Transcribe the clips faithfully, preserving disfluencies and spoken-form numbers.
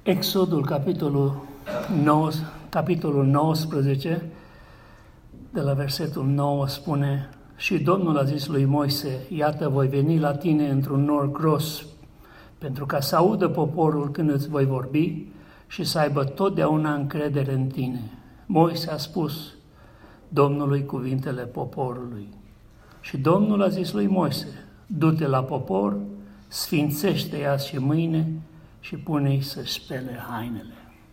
Exodul, capitolul nouă, capitolul nouăsprezece, de la versetul nouă, spune: Și Domnul a zis lui Moise: Iată, voi veni la tine într-un nor gros, pentru ca să audă poporul când îți voi vorbi și să aibă totdeauna încredere în tine. Moise a spus Domnului cuvintele poporului. Și Domnul a zis lui Moise: Du-te la popor, sfințește-i azi și mâine și pune-i să-și spele hainele.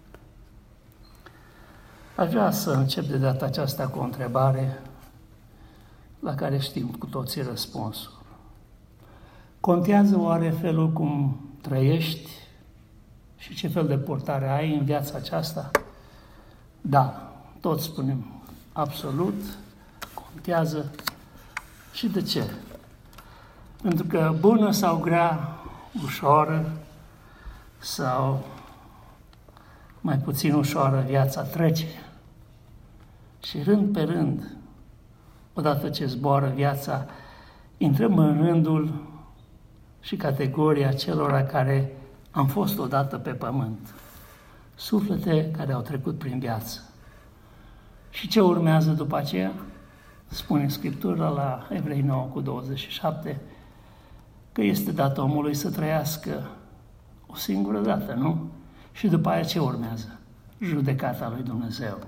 Aș vrea să încep de data aceasta cu o întrebare la care știm cu toții răspunsul. Contează oare felul cum trăiești și ce fel de portare ai în viața aceasta? Da, toți spunem absolut, contează. Și de ce? Pentru că bună sau grea, ușoară sau mai puțin ușoară, viața trece. Și rând pe rând, odată ce zboară viața, intrăm în rândul și categoria celor care am fost odată pe pământ. Suflete care au trecut prin viață. Și ce urmează după aceea? Spune Scriptura la Evrei nouă cu douăzeci și șapte că este dat omului să trăiască o singură dată, nu? Și după aia ce urmează? Judecata lui Dumnezeu.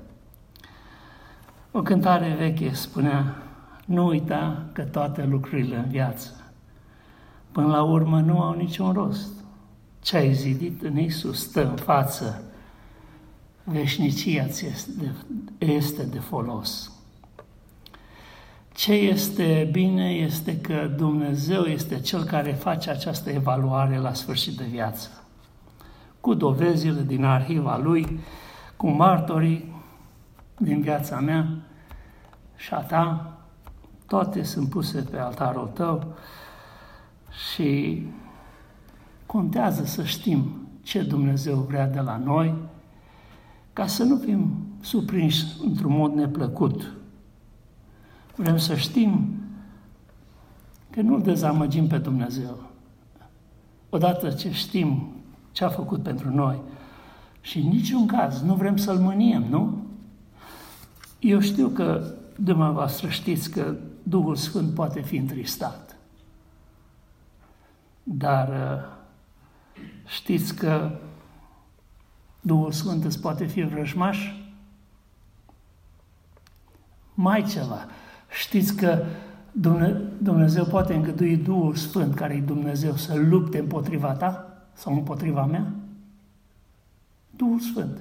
O cântare veche spunea: Nu uita că toate lucrurile în viață până la urmă nu au niciun rost. Ce ai zidit în Iisus stă în față, veșnicia ți este de, este de folos. Ce este bine este că Dumnezeu este Cel care face această evaluare la sfârșit de viață. Cu dovezile din arhiva Lui, cu martorii din viața mea și a ta, toate sunt puse pe altarul tău și contează să știm ce Dumnezeu vrea de la noi, ca să nu fim surprinși într-un mod neplăcut. Vrem să știm că nu-L dezamăgim pe Dumnezeu. Odată ce știm ce a făcut pentru noi și în niciun caz nu vrem să-L mâniem, nu? Eu știu că dumneavoastră știți că Duhul Sfânt poate fi întristat. Dar știți că Duhul Sfânt îți poate fi vrăjmaș? Mai ceva. Știți că Dumnezeu poate îngădui Duhul Sfânt, care e Dumnezeu, să lupte împotriva ta sau împotriva mea? Duhul Sfânt.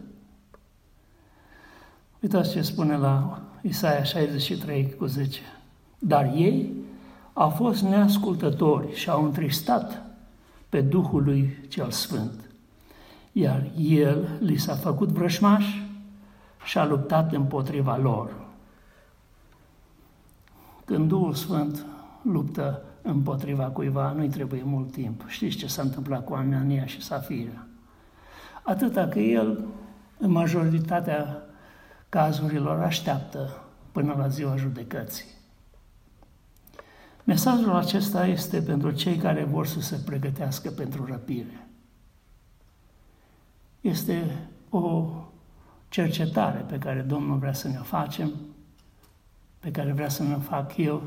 Uitați ce spune la Isaia șaizeci și trei cu zece. Dar ei au fost neascultători și au întristat pe Duhul lui cel Sfânt, iar El li s-a făcut vrăjmaș și a luptat împotriva lor. Când Duhul Sfânt luptă împotriva cuiva, nu-i trebuie mult timp. Știți ce s-a întâmplat cu Anania și Safira? Atâta că el, în majoritatea cazurilor, așteaptă până la ziua judecății. Mesajul acesta este pentru cei care vor să se pregătească pentru răpire. Este o cercetare pe care Domnul vrea să ne o facem, pe care vrea să ne o fac eu,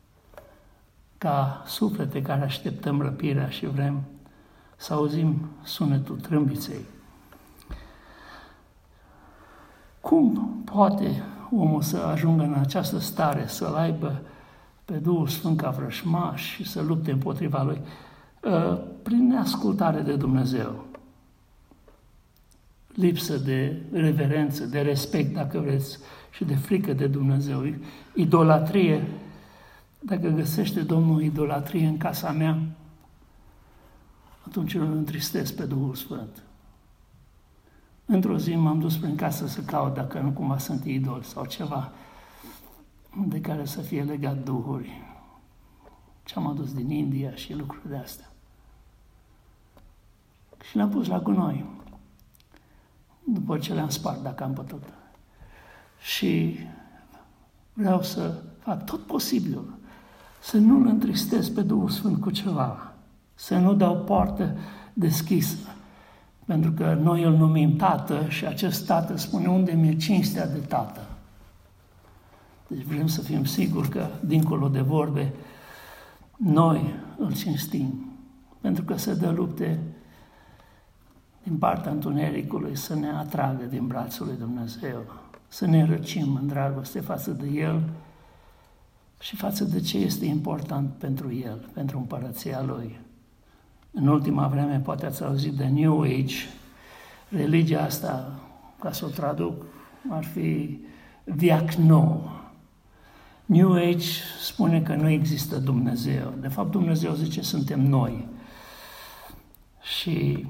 ca suflete care așteptăm răpirea și vrem să auzim sunetul trâmbiței. Cum poate omul să ajungă în această stare, să-L aibă pe Duhul Sfânt ca vrăjmaș și să lupte împotriva lui? Prin neascultare de Dumnezeu. Lipsă de reverență, de respect, dacă vreți, și de frică de Dumnezeu. Idolatrie. Dacă găsește Domnul idolatrie în casa mea, atunci îl întristez pe Duhul Sfânt. Într-o zi m-am dus prin casă să caut dacă nu cumva sunt idoli sau ceva de care să fie legat duhuri. Ce-am adus din India și lucruri de astea. Și le-am pus la gunoi. După ce le-am spart, dacă am putut. Și vreau să fac tot posibilul să nu-L întristez pe Duhul Sfânt cu ceva, să nu dau poartă deschisă Pentru că noi îl numim Tată și acest Tată spune unde mi-e cinstea de Tată. Deci vrem să fim siguri că, dincolo de vorbe, noi îl cinstim. Pentru că se dă lupte din partea întunericului să ne atragă din brațul lui Dumnezeu, să ne răcim în dragoste față de El și față de ce este important pentru El, pentru împărăția Lui. În ultima vreme poate ați auzit de New Age. Religia asta, ca să o traduc, ar fi veac nou. New Age spune că nu există Dumnezeu. De fapt, Dumnezeu zice suntem noi. Și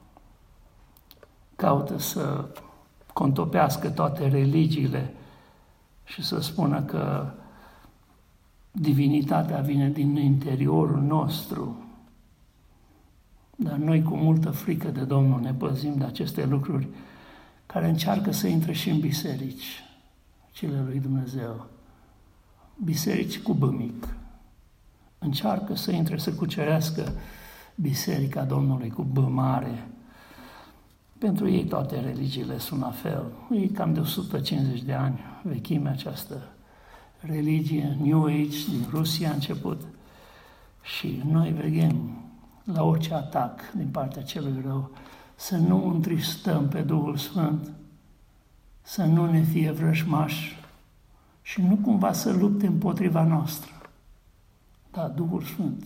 caută să contopească toate religiile și să spună că divinitatea vine din interiorul nostru. Dar noi cu multă frică de Domnul ne păzim de aceste lucruri care încearcă să intre și în biserici, cele lui Dumnezeu. Biserici cu B mic. Încearcă să intre, să cucerească Biserica Domnului cu B mare. Pentru ei toate religiile sunt la fel. E cam de o sută cincizeci de ani vechime această religie, New Age, din Rusia a început. Și noi veghem la orice atac din partea celui rău să nu întristăm pe Duhul Sfânt, să nu ne fie vrăjmași și nu cumva să lupte împotriva noastră. Da, Duhul Sfânt.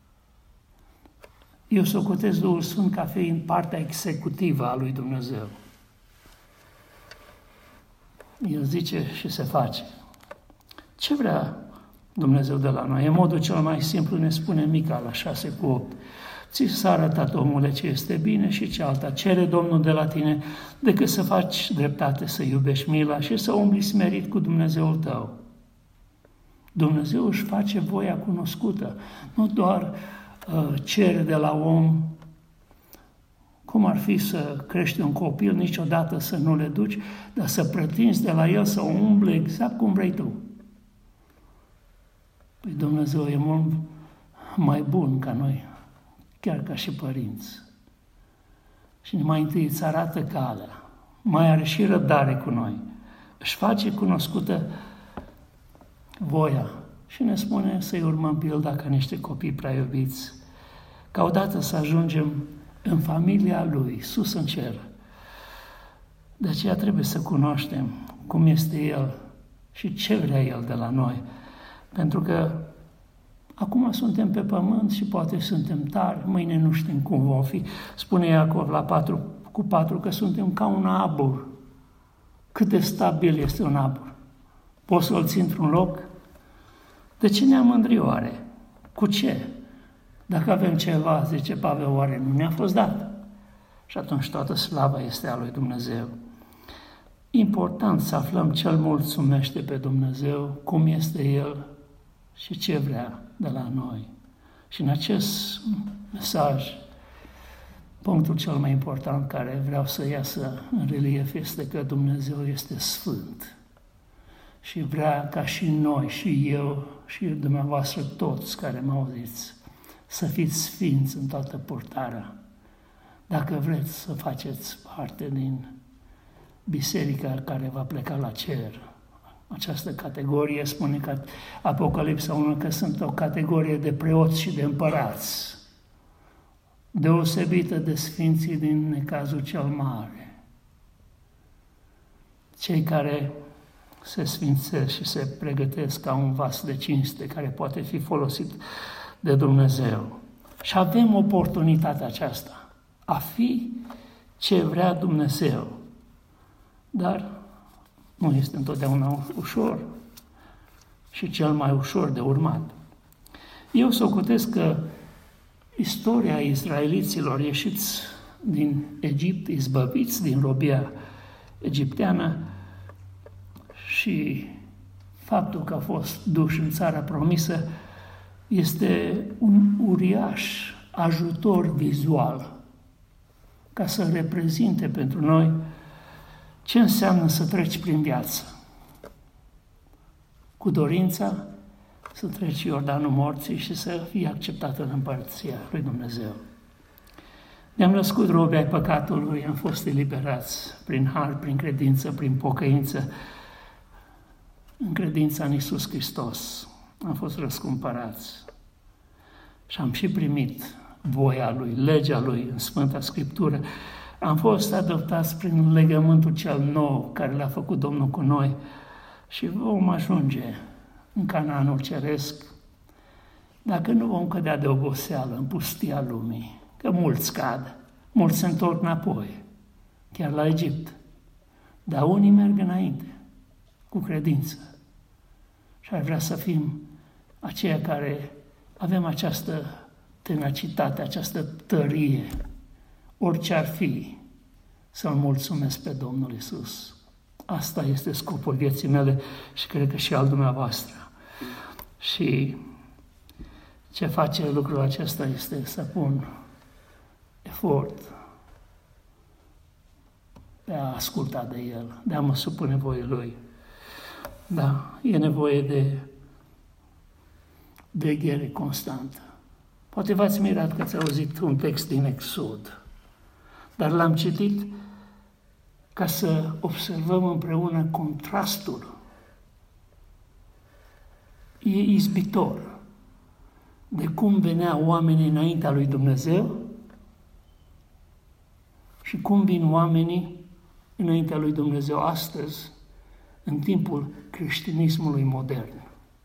Eu socotesc Duhul Sfânt ca fiind partea executivă a lui Dumnezeu. El zice și se face. Ce vrea Dumnezeu de la noi? În modul cel mai simplu ne spune Mica la șase cu opt. Ți s-a arătat, omule, ce este bine și ce alta. Cere Domnul de la tine decât să faci dreptate, să iubești mila și să umbli smerit cu Dumnezeul tău. Dumnezeu își face voia cunoscută, nu doar uh, cere de la om cum ar fi să crești un copil, niciodată să nu le duci, dar să pretinzi de la el să umble exact cum vrei tu. Păi Dumnezeu e mult mai bun ca noi, chiar ca și părinți. Și mai întâi îți arată calea, mai are și răbdare cu noi, își face cunoscută voia și ne spune să-i urmăm pilda ca niște copii prea iubiți, ca odată să ajungem în familia Lui, sus în cer. De aceea trebuie să cunoaștem cum este El și ce vrea El de la noi, pentru că acum suntem pe pământ și poate suntem tari, mâine nu știm cum vom fi. Spune Iacov la patru cu patru că suntem ca un abur. Cât de stabil este un abur? Poți să-l ții într-un loc? De ce ne-am mândri oare? Cu ce? Dacă avem ceva, zice Pavel, oare nu ne-a fost dat? Și atunci toată slava este a lui Dumnezeu. Important să aflăm ce îl mulțumește pe Dumnezeu, cum este El și ce vrea de la noi. Și în acest mesaj, punctul cel mai important care vreau să iasă în relief este că Dumnezeu este sfânt. Și vrea ca și noi, și eu, și dumneavoastră toți care mă auziți, să fiți sfinți în toată purtarea. Dacă vreți să faceți parte din biserica care va pleca la cer, această categorie spune că Apocalipsa unu că sunt o categorie de preoți și de împărați, deosebită de sfinții din necazul cel mare. Cei care se sfințesc și se pregătesc ca un vas de cinste care poate fi folosit de Dumnezeu. Și avem oportunitatea aceasta, a fi ce vrea Dumnezeu. Dar nu este întotdeauna ușor și cel mai ușor de urmat. Eu socotesc că istoria israeliților ieșiți din Egipt, izbăviți din robia egipteană și faptul că au fost duși în țara promisă este un uriaș ajutor vizual ca să reprezinte pentru noi ce înseamnă să treci prin viață. Cu dorința să treci Iordanul morții și să fii acceptat în împărăția lui Dumnezeu. Ne-am născut robi ai păcatului, am fost eliberați prin har, prin credință, prin pocăință, în credința în Iisus Hristos. Am fost răscumpărați și am și primit voia Lui, legea Lui în Sfânta Scriptură. Am fost adoptați prin legământul cel nou care l-a făcut Domnul cu noi și vom ajunge în Canaanul Ceresc dacă nu vom cădea de oboseală în pustia lumii, că mulți cad, mulți se întorc înapoi, chiar la Egipt, dar unii merg înainte, cu credință. Și ar vrea să fim aceia care avem această tenacitate, această tărie, orice ar fi, să-L mulțumesc pe Domnul Iisus. Asta este scopul vieții mele și cred că și al dumneavoastră. Și ce face lucrul acesta este să pun efort de a asculta de El, de a mă supune voii Lui. Da, e nevoie de veghere constantă. Poate v-ați mirat că ați auzit un text din Exod, dar l-am citit ca să observăm împreună contrastul. E izbitor de cum veneau oamenii înaintea lui Dumnezeu și cum vin oamenii înaintea lui Dumnezeu astăzi, în timpul creștinismului modern.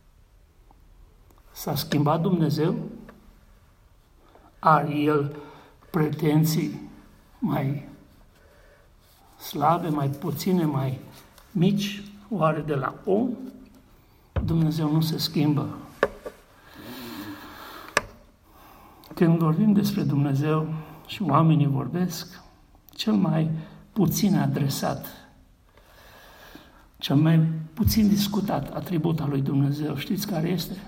S-a schimbat Dumnezeu? Are El pretenții mai slabe, mai puține, mai mici, oare de la om? Dumnezeu nu se schimbă. Când vorbim despre Dumnezeu și oamenii vorbesc, cel mai puțin adresat, cel mai puțin discutat atribut al lui Dumnezeu, știți care este?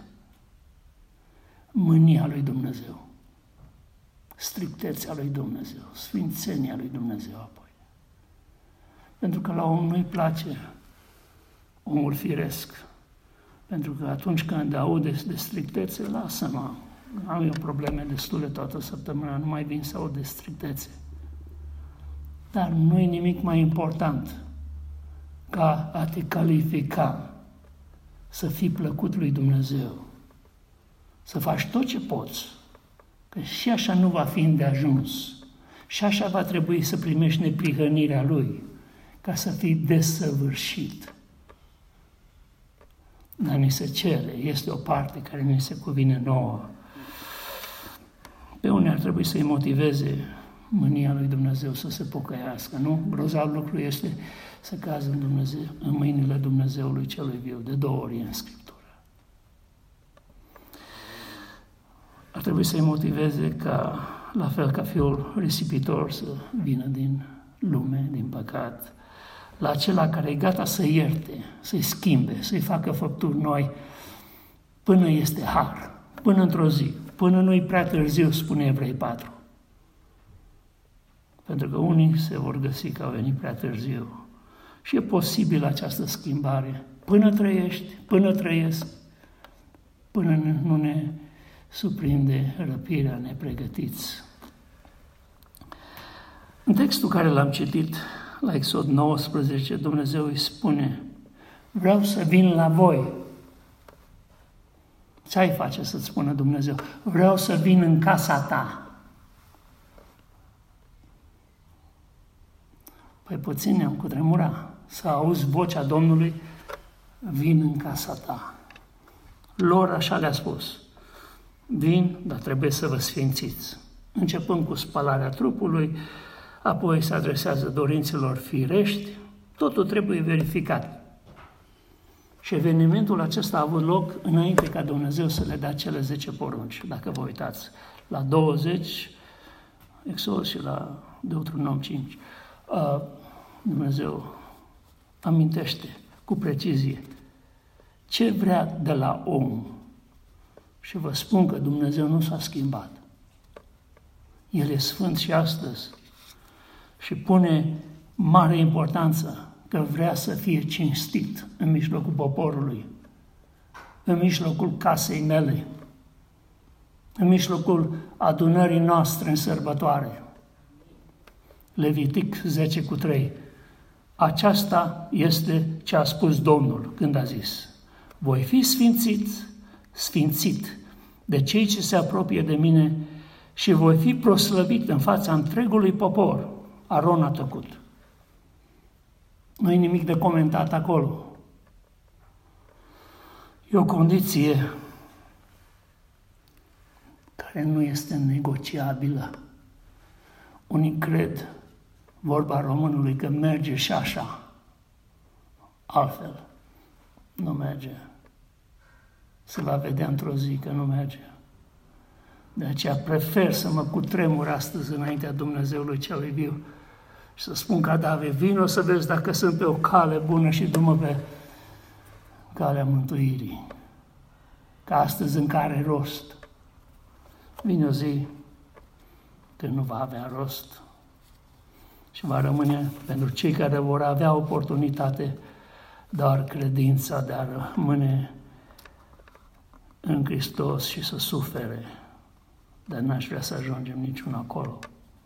Mânia lui Dumnezeu, strictețea lui Dumnezeu, sfințenia lui Dumnezeu apoi. Pentru că la om nu-i place omul firesc, pentru că atunci când aude de strictețe, lasă-mă, am eu probleme destule toată săptămâna, nu mai vin să aud de strictețe. Dar nu e nimic mai important ca a te califica să fii plăcut lui Dumnezeu, să faci tot ce poți, că și așa nu va fi îndeajuns, și așa va trebui să primești neprihănirea Lui, ca să fii desăvârșit. Dar ni se cere, este o parte care ni se cuvine nouă. Pe unii ar trebui să-i motiveze mânia lui Dumnezeu să se pocăiască, nu? Grozav lucru este să cazi în, Dumnezeu, în mâinile Dumnezeului celui viu, de două ori în Scriptură. Ar trebui să-i motiveze ca, la fel ca fiul risipitor, să vină din lume, din păcat, la acela care e gata să ierte, să-i schimbe, să-i facă făpturi noi, până este har, până într-o zi, până nu-i prea târziu, spune Evrei patru. Pentru că unii se vor găsi că au venit prea târziu. Și e posibil această schimbare. Până trăiești, până trăiesc, până nu ne surprinde răpirea nepregătiți. În textul care l-am citit, la Exod nouăsprezece, Dumnezeu îi spune: vreau să vin la voi. Ce ai face să-ți spună Dumnezeu? Vreau să vin în casa ta. Păi puțin ne-am cutremurat să auzi vocea Domnului: vin în casa ta. Lor așa le-a spus: vin, dar trebuie să vă sfințiți. Începând cu spălarea trupului, apoi se adresează dorințelor firești, totul trebuie verificat. Și evenimentul acesta a avut loc înainte ca Dumnezeu să le dea cele zece porunci. Dacă vă uitați la douăzeci, Exod și la Deuteronom cinci, Dumnezeu amintește cu precizie ce vrea de la om. Și vă spun că Dumnezeu nu s-a schimbat. El e sfânt și astăzi și pune mare importanță că vrea să fie cinstit în mijlocul poporului, în mijlocul casei mele, în mijlocul adunării noastre în sărbătoare. Levitic zece cu trei. Aceasta este ce a spus Domnul când a zis: voi fi sfințiți, sfințit de cei ce se apropie de mine și voi fi proslăvit în fața întregului popor. Aron a tăcut. Nu e nimic de comentat acolo. E o condiție care nu este negociabilă. Unii cred, vorba românului, că merge și așa. Altfel, nu merge. Se va vedea într-o zi că nu merge. De aceea prefer să mă cutremur astăzi înaintea Dumnezeului celui viu și să spun ca David: vino să vezi dacă sunt pe o cale bună și du-mă pe calea mântuirii. Că astăzi încă are rost. Vine o zi când nu va avea rost și va rămâne pentru cei care vor avea oportunitate doar credința de a rămâne în Hristos și să sufere. Dar n-aș vrea să ajungem niciun acolo.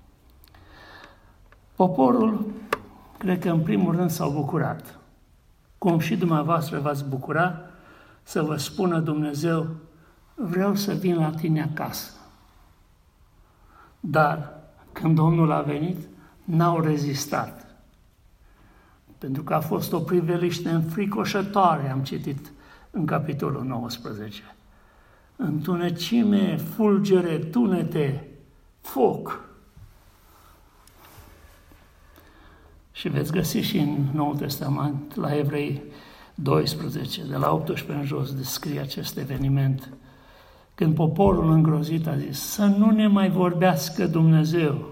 Poporul, cred că în primul rând s-au bucurat. Cum și dumneavoastră v-ați bucura să vă spună Dumnezeu: vreau să vin la tine acasă. Dar când Domnul a venit, n-au rezistat. Pentru că a fost o priveliște înfricoșătoare, am citit în capitolul nouăsprezece. Întunecime, fulgere, tunete, foc. Și veți găsi și în Noul Testament, la Evrei doisprezece, de la optsprezece în jos, descrie acest eveniment. Când poporul îngrozit a zis: să nu ne mai vorbească Dumnezeu.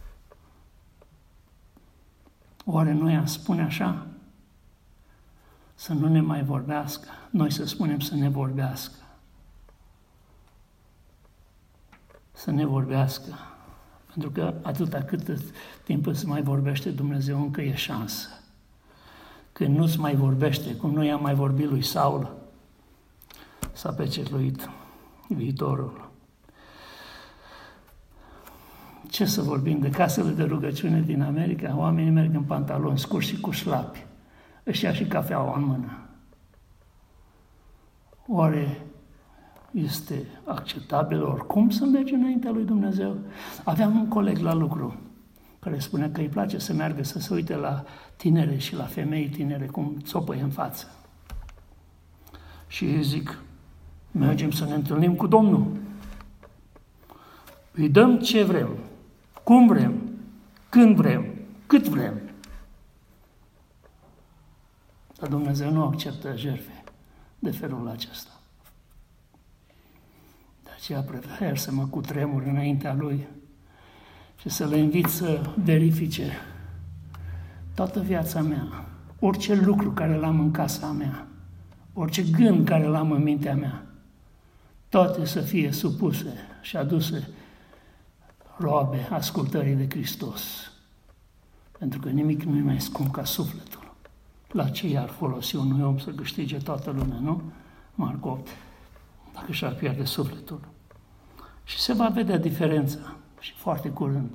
Oare noi am spune așa? Să nu ne mai vorbească. Noi să spunem să ne vorbească. Să ne vorbească. Pentru că atâta cât timp îți mai vorbește Dumnezeu, încă e șansă. Când nu-ți mai vorbește, cum nu i-a mai vorbit lui Saul, s-a pecetuit viitorul. Ce să vorbim de casele de rugăciune din America? Oamenii merg în pantaloni scurți și cu șlapi. Își ia și cafeaua în mână. Oare este acceptabil oricum să mergi înaintea lui Dumnezeu? Aveam un coleg la lucru care spunea că îi place să meargă să se uite la tinere și la femei tinere cum țopăie în față. Și îi zic: mergem să ne întâlnim cu Domnul. Îi dăm ce vrem, cum vrem, când vrem, cât vrem. Dar Dumnezeu nu acceptă jertfe de felul acesta. De aceea prefer să mă cutremur înaintea Lui și să le invit să verifice toată viața mea, orice lucru care l-am în casa mea, orice gând care l-am în mintea mea, toate să fie supuse și aduse roabe ascultării de Hristos. Pentru că nimic nu e mai scump ca sufletul. La ce i-ar folosi unui om să câștige toată lumea, nu? Marcu opt, dacă și-ar pierde sufletul. Și se va vedea diferența și foarte curând.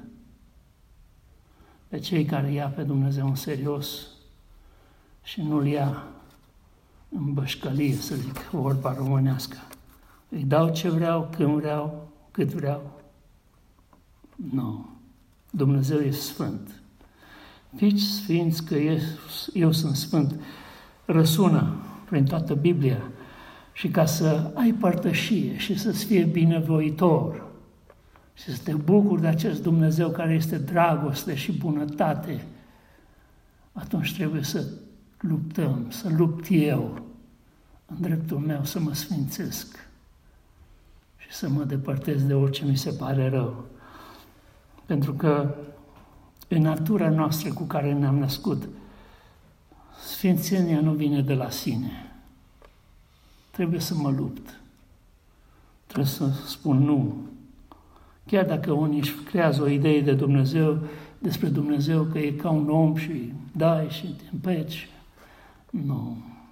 Pe cei care ia pe Dumnezeu în serios și nu-L ia în bășcălie, să zic, vorba românească. Îi dau ce vreau, când vreau, cât vreau. Nu. Dumnezeu e sfânt. Fiți sfinți că eu, eu sunt sfânt. Răsună prin toată Biblia. Și ca să ai părtășie și să-ți fie binevoitor și să te bucuri de acest Dumnezeu care este dragoste și bunătate, atunci trebuie să luptăm, să lupt eu în dreptul meu să mă sfințesc și să mă depărtez de orice mi se pare rău. Pentru că în natura noastră cu care ne-am născut, sfințenia nu vine de la sine. Trebuie să mă lupt. Trebuie să spun nu. Chiar dacă unii își creează o idee de Dumnezeu, despre Dumnezeu, că e ca un om și dai și te împeci. Nu.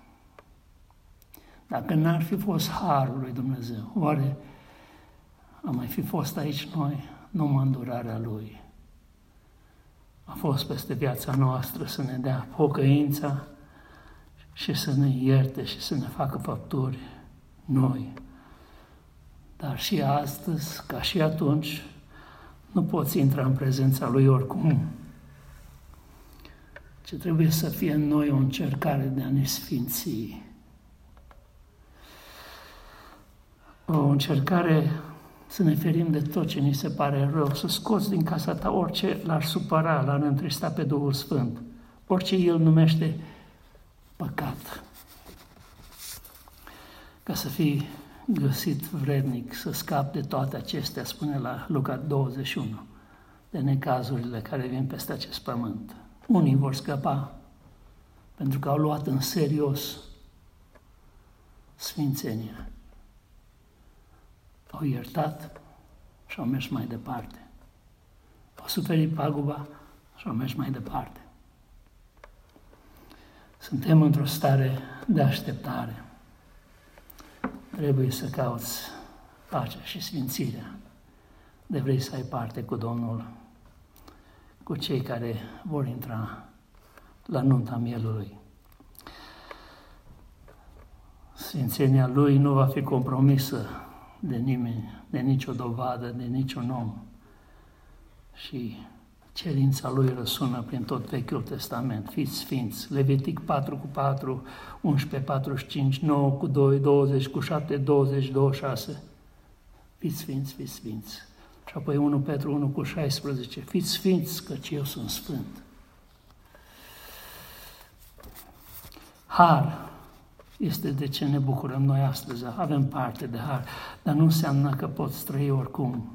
Dacă n-ar fi fost harul lui Dumnezeu, oare am mai fi fost aici noi? Numai îndurarea Lui. a fost peste viața noastră să ne dea pocăința și să ne ierte și să ne facă făpturi noi. Dar și astăzi, ca și atunci, nu poți intra în prezența Lui oricum, ci trebuie să fie în noi o încercare de a ne sfinți. O încercare să ne ferim de tot ce ni se pare rău, să scoți din casa ta orice l-ar supăra, l-ar întrista pe Duhul Sfânt, orice El numește păcat, ca să fii găsit vrednic să scapi de toate acestea, spune la Luca douăzeci și unu, de necazurile care vin peste acest pământ. Unii vor scăpa pentru că au luat în serios sfințenia. Au iertat și au mers mai departe. Au suferit paguba și au mers mai departe. Suntem într-o stare de așteptare. Trebuie să cauți pacea și sfințirea de vrei să ai parte cu Domnul, cu cei care vor intra la nunta mielului. Sfințenia Lui nu va fi compromisă de nimeni, de nicio dovadă, de niciun om. Și cerința Lui răsună prin tot Vechiul Testament. Fiți sfinți. Levitic patru cu patru, unsprezece patruzeci și cinci, nouă cu doi, douăzeci cu șapte, douăzeci, douăzeci și șase. Fiți sfinți, fiți sfinți. Și apoi unu Petru unu cu șaisprezece. Fiți sfinți, căci eu sunt sfânt. Har este de ce ne bucurăm noi astăzi. Avem parte de har, dar nu înseamnă că poți trăi oricum.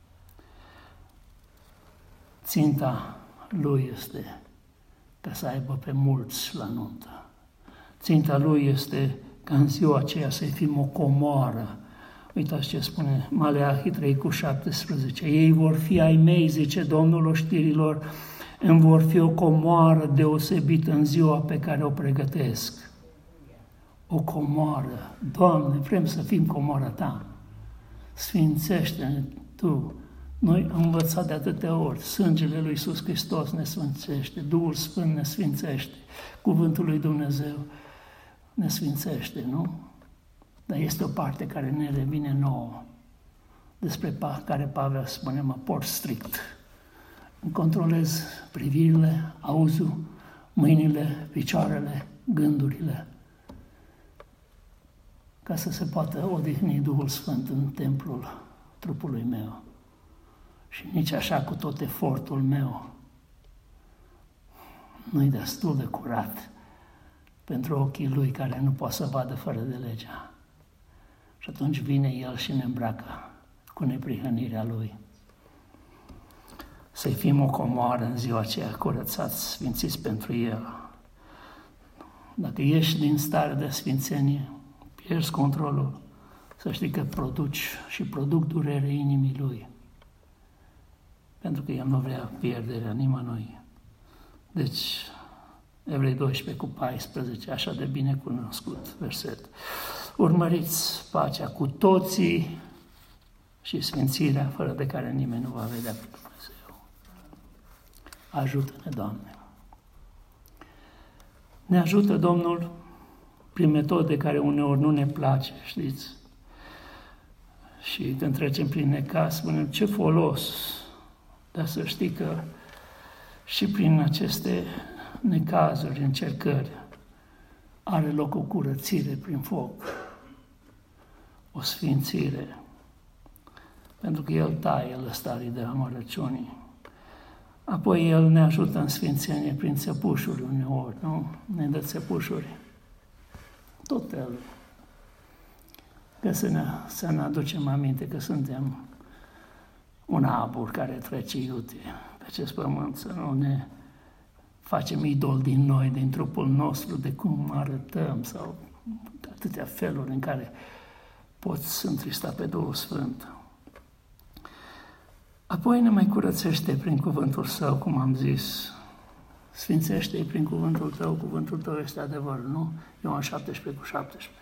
Ținta Lui este ca să aibă pe mulți la nuntă. Ținta Lui este ca în ziua aceea să fim o comoară. Uitați ce spune Maleahi trei cu șaptesprezece. Ei vor fi ai mei, zice Domnul oștirilor, îmi vor fi o comoară deosebită în ziua pe care o pregătesc. O comoară. Doamne, vrem să fim comoara Ta. Sfințește-ne Tu. Noi am învățat de atâtea ori. Sângele lui Iisus Hristos ne sfințește, Duhul Sfânt ne sfințește, Cuvântul lui Dumnezeu ne sfințește, nu? Dar este o parte care ne revine nouă, despre care Pavel spune, mă port strict. Îmi controlez privirile, auzul, mâinile, picioarele, gândurile, ca să se poată odihni Duhul Sfânt în templul trupului meu. Și nici așa cu tot efortul meu nu-i destul de curat pentru ochii Lui care nu poate să vadă fără de legea. Și atunci vine El și ne îmbracă cu neprihănirea Lui. Să-i fim o comoară în ziua aceea, curățați, sfințiți pentru El. Dacă ieși din stare de sfințenie, pierzi controlul, să știi că produci și produc durere inimii Lui. Pentru că El nu vrea pierderea nimănui. Deci, Evrei doisprezece cu paisprezece, așa de bine cunoscut verset. Urmăriți pacea cu toții și sfințirea, fără de care nimeni nu va vedea pe Dumnezeu. Ajută-ne, Doamne! Ne ajută Domnul prin metode care uneori nu ne place, știți? Și când trecem prin necaz, spunem, ce folos? Dar să știi că și prin aceste necazuri, încercări, are loc o curățire prin foc, o sfințire, pentru că El taie lăstarii de amărăciunii. Apoi El ne ajută în sfințenie prin țepușuri uneori, nu? Ne dă țepușuri, tot felul. Că să ne, să ne aducem aminte că suntem un abur care trece iute pe acest pământ, să nu ne facem idol din noi, din trupul nostru, de cum arătăm sau de atâtea feluri în care poți întrista pe Duhul Sfânt. Apoi ne mai curățește prin cuvântul Său, cum am zis. Sfințește-i prin cuvântul Tău, cuvântul Tău este adevărul, nu? Ioan șaptesprezece cu șaptesprezece.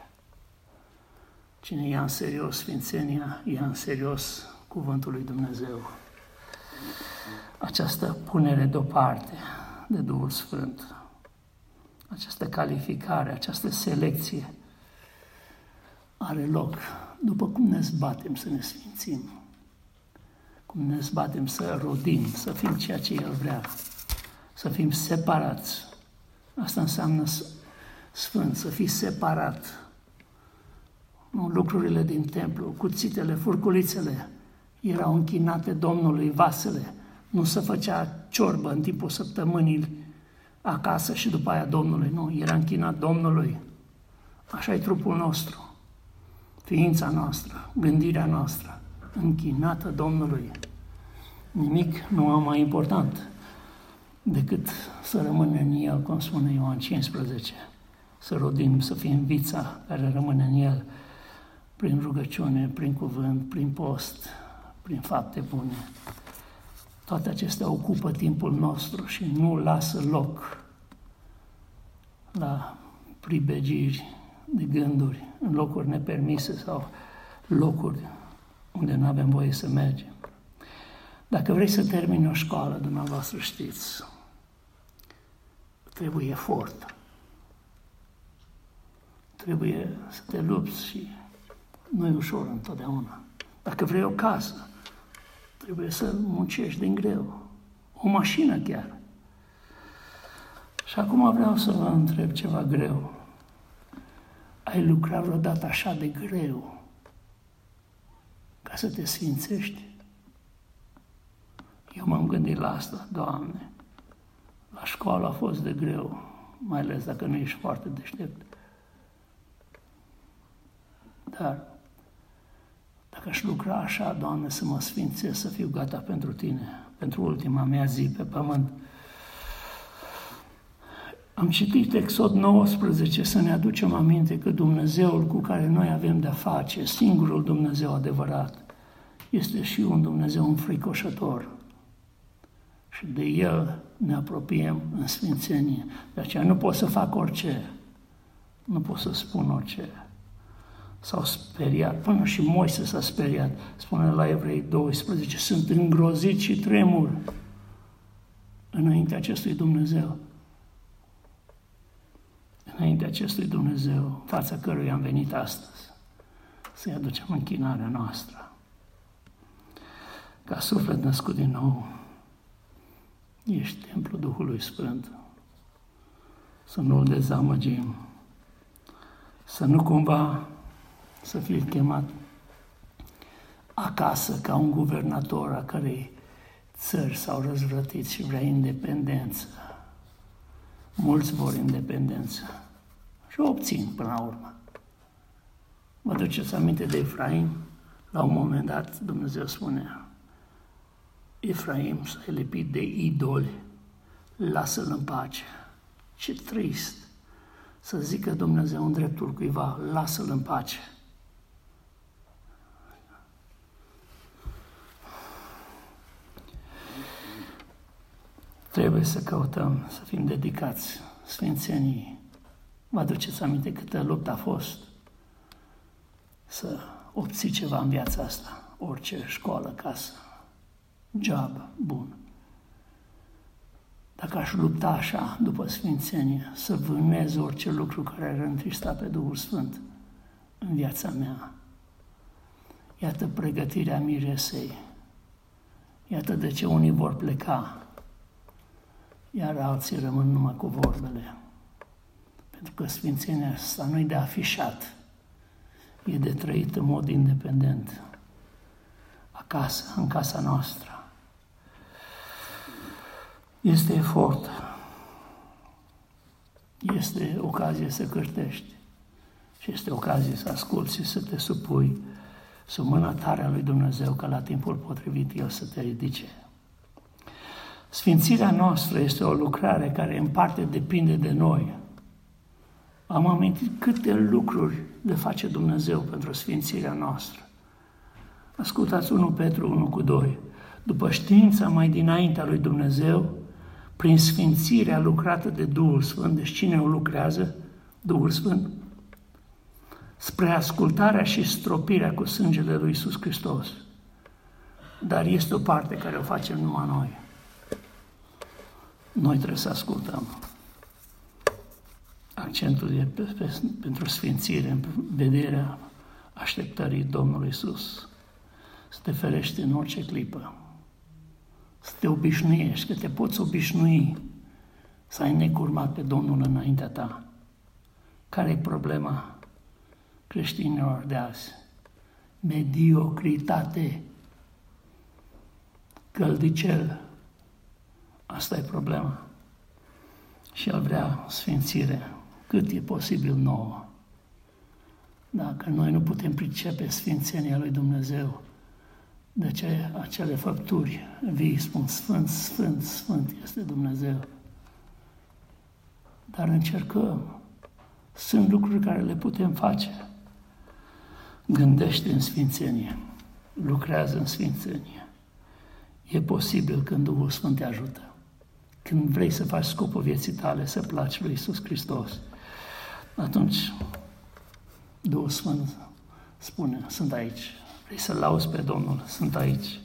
Cine ia în serios sfințenia, ia în serios cuvântul lui Dumnezeu. această punere deoparte de Duhul Sfânt, această calificare, această selecție are loc după cum ne zbatem să ne sfințim, cum ne zbatem să rodim, să fim ceea ce El vrea, să fim separați. Asta înseamnă sfânt, să fii separat. Nu, lucrurile din templu, cuțitele, furculițele erau închinate Domnului, vasele. Nu se făcea ciorbă în timpul săptămânii acasă și după aia Domnului. Nu, era închinat Domnului. Așa e trupul nostru, ființa noastră, gândirea noastră, închinată Domnului. Nimic nu e mai important decât să rămână în El, cum spune Ioan cincisprezece, să rodim, să fim vița care rămâne în El, prin rugăciune, prin cuvânt, prin post, prin fapte bune. Toate acestea ocupă timpul nostru și nu lasă loc la pribegiri de gânduri, în locuri nepermise sau locuri unde nu avem voie să mergem. Dacă vrei să termini o școală, dumneavoastră știți, trebuie efort. Trebuie să te lupți și nu e ușor întotdeauna. Dacă vrei o casă, trebuie să muncești din greu. O mașină chiar. Și acum vreau să vă întreb ceva greu. Ai lucrat vreodată așa de greu ca să te sfințești? Eu m-am gândit la asta, Doamne. La școală a fost de greu, mai ales dacă nu ești foarte deștept. Dar dacă aș lucra așa, Doamne, să mă sfințesc, să fiu gata pentru Tine, pentru ultima mea zi pe pământ. Am citit Exod nouăsprezece să ne aducem aminte că Dumnezeul cu care noi avem de-a face, singurul Dumnezeu adevărat, este și un Dumnezeu înfricoșător. Și de El ne apropiem în sfințenie. De aceea nu pot să fac orice, nu pot să spun orice. S-au speriat, până și Moise s-a speriat, spune la Evrei doisprezece, sunt îngrozit și tremur înaintea acestui Dumnezeu. Înaintea acestui Dumnezeu, fața căruia am venit astăzi, să-i aducem închinarea noastră. Ca suflet născut din nou, ești templul Duhului Sfânt, să nu-L dezamăgim, să nu cumva să fie chemat acasă ca un guvernator a cărei țări s-au răzvrătit și vrea independență. Mulți vor independență și o obțin până la urmă. Vă duceți aminte de Efraim? La un moment dat Dumnezeu spunea, Efraim s-a lipit de idoli, lasă-l în pace. Ce trist să zică Dumnezeu în dreptul cuiva, lasă-l în pace. Trebuie să căutăm, să fim dedicați sfințenii. Vă aduceți aminte câtă luptă a fost să obții ceva în viața asta, orice școală, casă, job bun. Dacă aș lupta așa, după sfințenie, să vânez orice lucru care ar întrista pe Duhul Sfânt în viața mea. Iată pregătirea miresei. Iată de ce unii vor pleca, iar alții rămân numai cu vorbele. Pentru că sfințenia asta nu e de afișat, e de trăit în mod independent, acasă, în casa noastră. Este efort, este ocazie să cârtești și este ocazie să asculți și să te supui sub mâna tare a lui Dumnezeu, că la timpul potrivit El să te ridice. Sfințirea noastră este o lucrare care în parte depinde de noi. Am amintit câte lucruri le face Dumnezeu pentru sfințirea noastră. Ascultați unu Petru unu cu doi. După știința mai dinaintea lui Dumnezeu, prin sfințirea lucrată de Duhul Sfânt, deci cine o lucrează? Duhul Sfânt. Spre ascultarea și stropirea cu sângele lui Iisus Hristos. dar este o parte care o facem numai noi. Noi trebuie să ascultăm. Accentul e pe, pe, pentru sfințire, în vederea așteptării Domnului Iisus. Să te ferești în orice clipă. Să te obișnuiești, că te poți obișnui să ai necurmat pe Domnul înaintea ta. Care e problema creștinilor de azi? Mediocritate. Căldicel. Asta e problema. Și El vrea sfințire cât e posibil nouă. Dacă noi nu putem pricepe sfințenia lui Dumnezeu, de ce acele făpturi vii spun Sfânt, Sfânt, Sfânt este Dumnezeu. Dar încercăm. Sunt lucruri care le putem face. Gândește în sfințenie. Lucrează în sfințenie. E posibil când Duhul Sfânt te ajută. Când vrei să faci scopul vieții tale, să placi lui Iisus Hristos, atunci Duhul Sfânt spune, sunt aici. Vrei să lauzi pe Domnul? Sunt aici.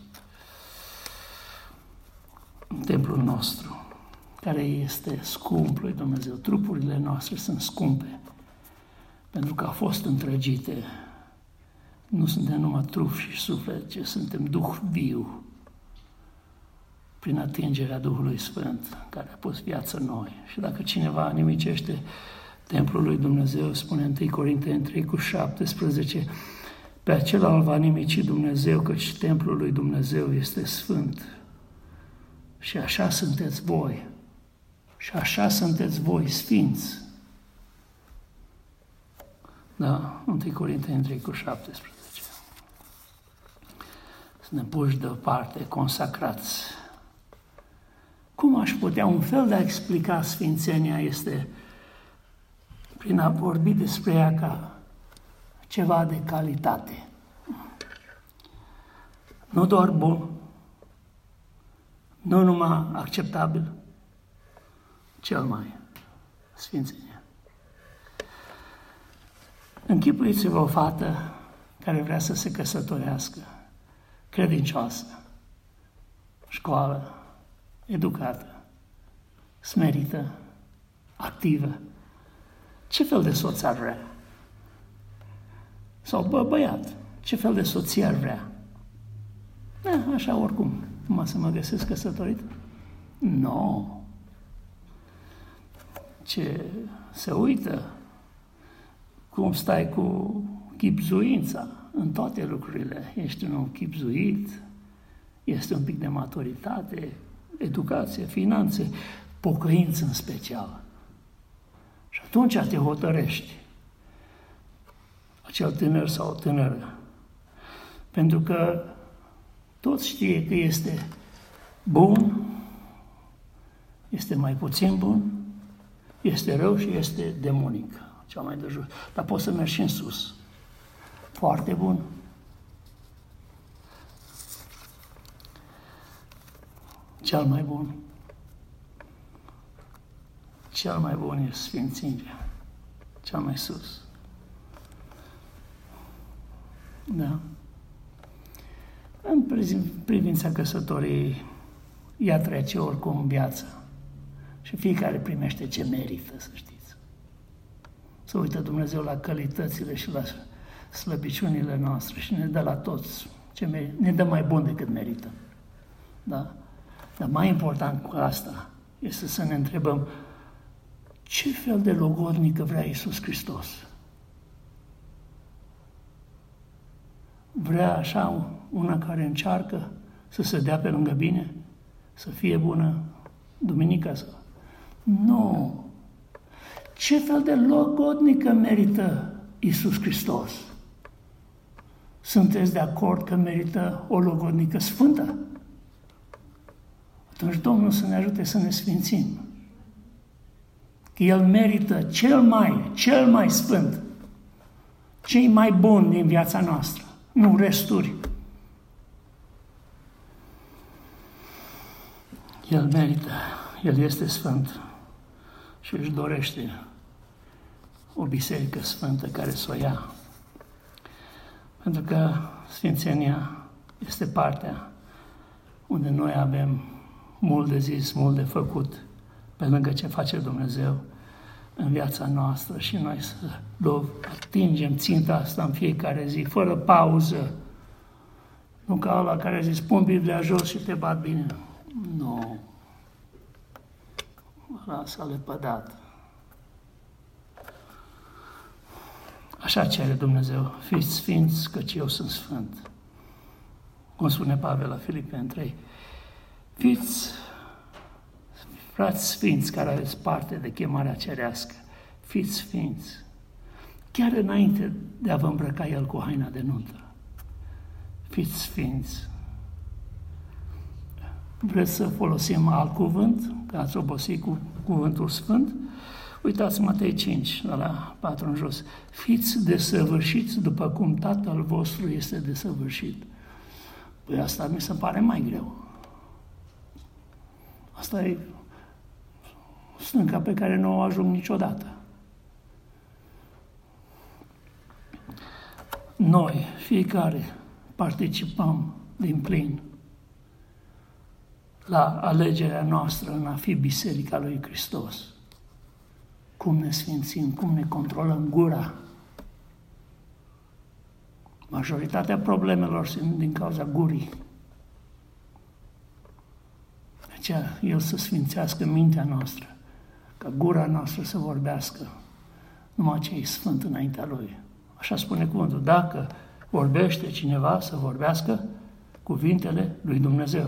În templul nostru, care este scump lui Dumnezeu. Trupurile noastre sunt scumpe, pentru că au fost întregite. Nu suntem numai trup și suflet, ci suntem Duh viu, prin atingerea Duhului Sfânt, care a pus viață în noi. Și dacă cineva nimicește templul lui Dumnezeu, spune întâi Corinteni trei cu șaptesprezece, pe acela îl va nimici Dumnezeu, căci templul lui Dumnezeu este sfânt. Și așa sunteți voi. Și așa sunteți voi, sfinți. Da, întâi Corinteni trei cu șaptesprezece. Să ne puși deoparte, consacrați. Cum aș putea, un fel de a explica sfințenia este prin a vorbi despre ea ca ceva de calitate. Nu doar bun, nu numai acceptabil, cel mai sfințenia. Închipuiți-vă o fată care vrea să se căsătorească, credincioasă, școală, educată, smerită, activă. Ce fel de soț ar vrea? Sau bă, băiat, ce fel de soție ar vrea? Da, așa oricum, numai să mă găsesc căsătorit? Nu. No. Ce se uită, cum stai cu chipzuința în toate lucrurile. Ești un om chipzuit, este un pic de maturitate, educație, finanțe, pocăință în special. Și atunci te hotărăști, acel tânăr sau tânără, pentru că toți știe că este bun, este mai puțin bun, este rău și este demonic, cea mai de jos. Dar poți să mergi și în sus. Foarte bun. Cel mai bun. Cel mai bun e sfințirea. Cel mai sus. Da. În privința căsătoriei, ea trece oricum în viață. Și fiecare primește ce merită, să știți. Să uită Dumnezeu la calitățile și la slăbiciunile noastre și ne dă la toți ce merită. Ne dă mai bun decât merită. Da? Dar mai important cu asta este să ne întrebăm ce fel de logodnică vrea Iisus Hristos. Vrea așa una care încearcă să se dea pe lângă bine, să fie bună duminica sau... Nu! Ce fel de logodnică merită Iisus Hristos? Sunteți de acord că merită o logodnică sfântă? Atunci Domnul să ne ajute să ne sfințim. Că El merită cel mai, cel mai sfânt, cei mai buni din viața noastră, nu resturi. El merită, El este sfânt și își dorește o biserică sfântă care să o ia. Pentru că sfințenia este partea unde noi avem mult de zis, mult de făcut, pe lângă ce face Dumnezeu în viața noastră și noi să atingem ținta asta în fiecare zi, fără pauză. Nu ca ăla care a zis, pun Biblia jos și te bat bine. Nu. Ăla s-a lepădat. Așa cere Dumnezeu, fiți sfinți, căci eu sunt sfânt. Cum spune Pavel la Filipeni trei. Fiți frați sfinți care aveți parte de chemarea cerească. Fiți sfinți. Chiar înainte de a vă îmbrăca El cu haina de nuntă. Fiți sfinți. Vreți să folosim alt cuvânt? Că ați obosit cu cuvântul sfânt? Uitați Matei cinci, de la patru în jos. Fiți desăvârșiți după cum Tatăl vostru este desăvârșit. Păi asta mi se pare mai greu. Asta e stânca pe care nu o ajung niciodată. Noi, fiecare, participăm din plin la alegerea noastră în a fi Biserica lui Hristos. Cum ne sfințim, cum ne controlăm gura. Majoritatea problemelor sunt din cauza gurii. De aceea, El să sfințească mintea noastră, ca gura noastră să vorbească numai ce e sfânt înaintea Lui. Așa spune cuvântul. Dacă vorbește cineva, să vorbească cuvintele lui Dumnezeu.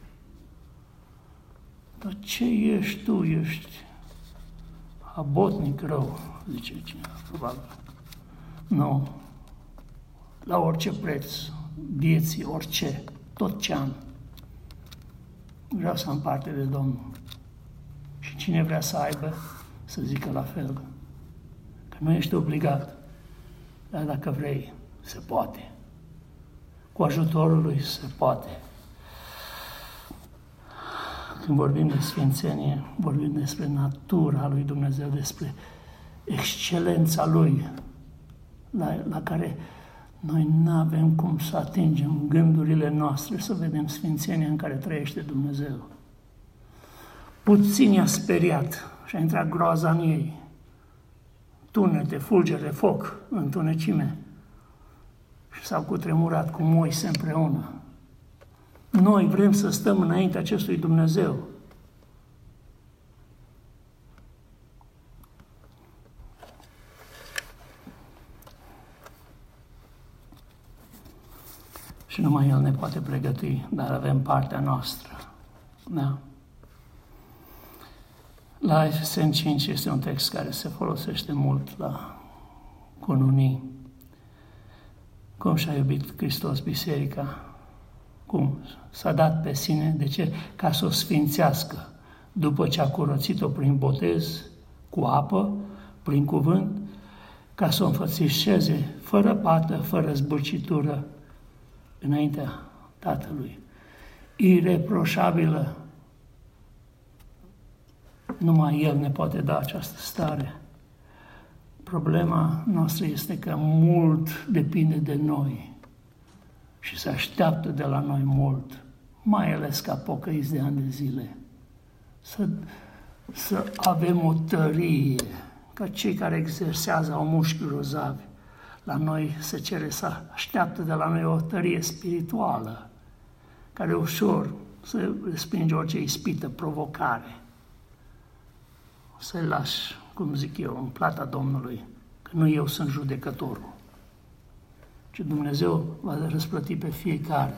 Dar ce ești tu? Ești abotnic rău, zice cineva, probabil. Nu. La orice preț, vieții, orice, tot ce am, vreau să am parte de Domnul. Și cine vrea să aibă, să zică la fel. Că nu ești obligat, dar dacă vrei, se poate. Cu ajutorul Lui se poate. Când vorbim de sfințenie, vorbim despre natura lui Dumnezeu, despre excelența Lui, la, la care noi nu avem cum să atingem gândurile noastre, să vedem sfințenia în care trăiește Dumnezeu. Puțin i-a speriat și a intrat groaza în ei. Tunete, fulgere, foc, întunecime. Și s-au cutremurat cu Moise împreună. Noi vrem să stăm înaintea acestui Dumnezeu. Și numai El ne poate pregăti, dar avem partea noastră. Da? La Efeseni cinci este un text care se folosește mult la cununii. Cum și-a iubit Hristos biserica? Cum? S-a dat pe sine. De ce? Ca să o sfințească. După ce a curățit-o prin botez, cu apă, prin cuvânt, ca să o înfățișeze fără pată, fără zbârcitură, înaintea Tatălui. Ireproșabilă. Numai El ne poate da această stare. Problema noastră este că mult depinde de noi și se așteaptă de la noi mult, mai ales ca pocăiți de ani de zile, să, să avem o tărie, ca cei care exersează au mușchi grozavi. La noi se cere să așteaptă de la noi o tărie spirituală, care ușor să respinge orice ispită, provocare. Să-i lași, cum zic eu, în plata Domnului, că nu eu sunt judecătorul, ci Dumnezeu va răsplăti pe fiecare.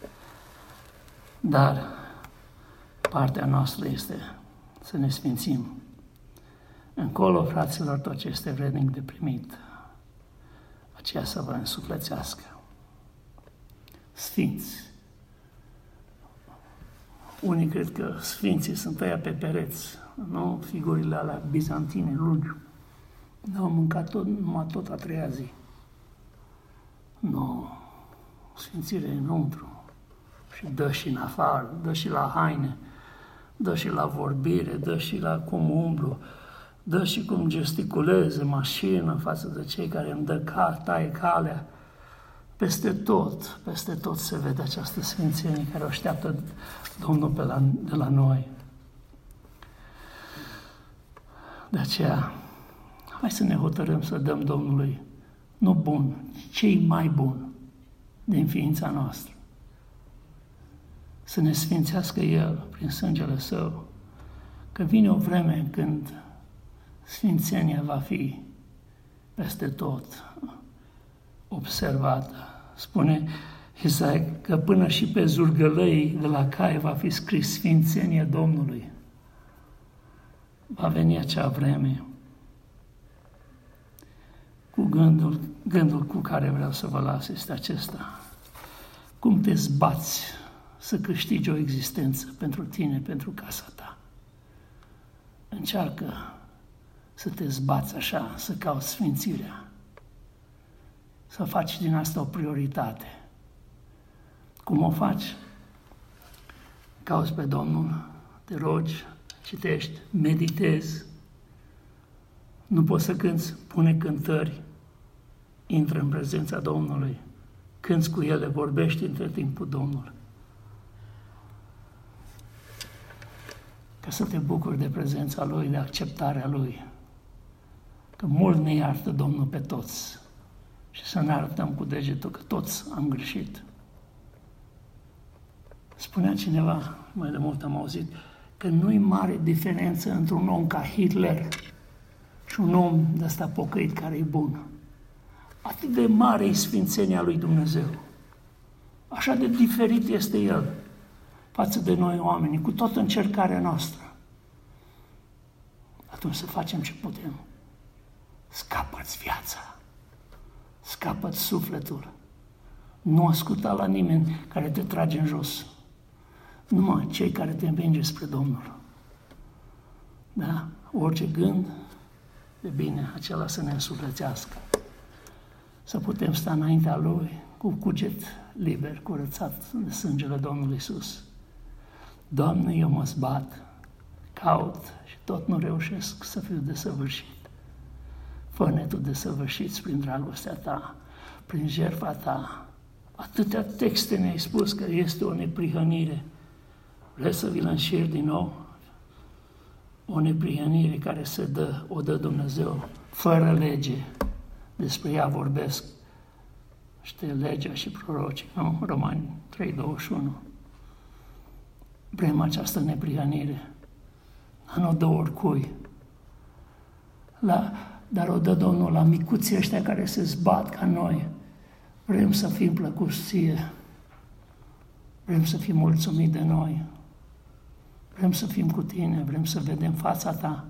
Dar partea noastră este să ne sfințim. Încolo, fraților, tot ce este vrednic de primit, aceea să vă însuflețească. Sfinți. Unii cred că sfinții sunt ăia pe pereți, nu figurile alea bizantine lungi. Nu, au mâncat tot, numai tot a treia zi. Nu, sfințire înăuntru. Și dă și în afară, dă și la haine, dă și la vorbire, dă și la cum umblu, dă și cum gesticulez în mașină față de cei care îmi dă ca, taie calea. Peste tot, peste tot se vede această sfințenie care o așteaptă Domnul pe la, de la noi. De aceea, hai să ne hotărâm să dăm Domnului nu bun, cei mai buni din ființa noastră. Să ne sfințească El prin sângele Său, că vine o vreme când sfințenia va fi peste tot observată. Spune Isaia că până și pe zurgălăii de la cai va fi scris sfințenia Domnului. Va veni acea vreme. Cu gândul, gândul cu care vreau să vă las este acesta. Cum te zbați să câștigi o existență pentru tine, pentru casa ta? Încearcă să te zbați așa, să cauți sfințirea. Să faci din asta o prioritate. Cum o faci? Cauți pe Domnul, te rogi, citești, meditezi. Nu poți să cânți, pune cântări, intră în prezența Domnului, cânți cu ele, vorbești între timp cu Domnul. Ca să te bucuri de prezența Lui, de acceptarea Lui. Că mult ne iartă Domnul pe toți și să ne arătăm cu degetul că toți am greșit. Spunea cineva, mai de mult am auzit, că nu-i mare diferență între un om ca Hitler și un om de ăsta pocăit care e bun. Atât de mare e sfințenia lui Dumnezeu. Așa de diferit este El față de noi oamenii, cu toată încercarea noastră. Atunci să facem ce putem. Scapă-ți viața. Scapă-ți sufletul. Nu asculta la nimeni care te trage în jos. Numai cei care te împinge spre Domnul. Da? Orice gând de bine, acela să ne însuflețească. Să putem sta înaintea Lui cu cuget liber, curățat de sângele Domnului Iisus. Doamne, eu mă zbat, caut și tot nu reușesc să fiu desăvârșit. Fă-ne Tu desăvârșiți prin dragostea Ta, prin jertfa Ta. Atâtea texte ne-ai spus că este o neprihănire. Vrei să vi-l înșir din nou? O neprihănire care se dă, o dă Dumnezeu, fără lege. Despre ea vorbesc. Știe legea și prorocii, nu? Romani trei douăzeci și unu. Vrem această neprihănire. Nu o dă oricui. La, dar o dă Domnul la micuții ăștia care se zbat ca noi. Vrem să fim plăcuți Ție. Vrem să fim mulțumiți de noi. Vrem să fim cu Tine, vrem să vedem fața Ta.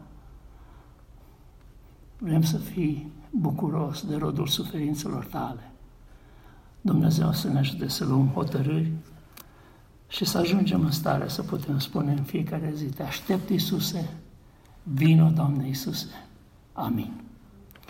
Vrem să fii bucuros de rodul suferințelor Tale. Dumnezeu să ne ajute să luăm hotărâri și să ajungem în stare să putem spune în fiecare zi, Te aștept, Iisuse, vino, Doamne Iisuse. Amin.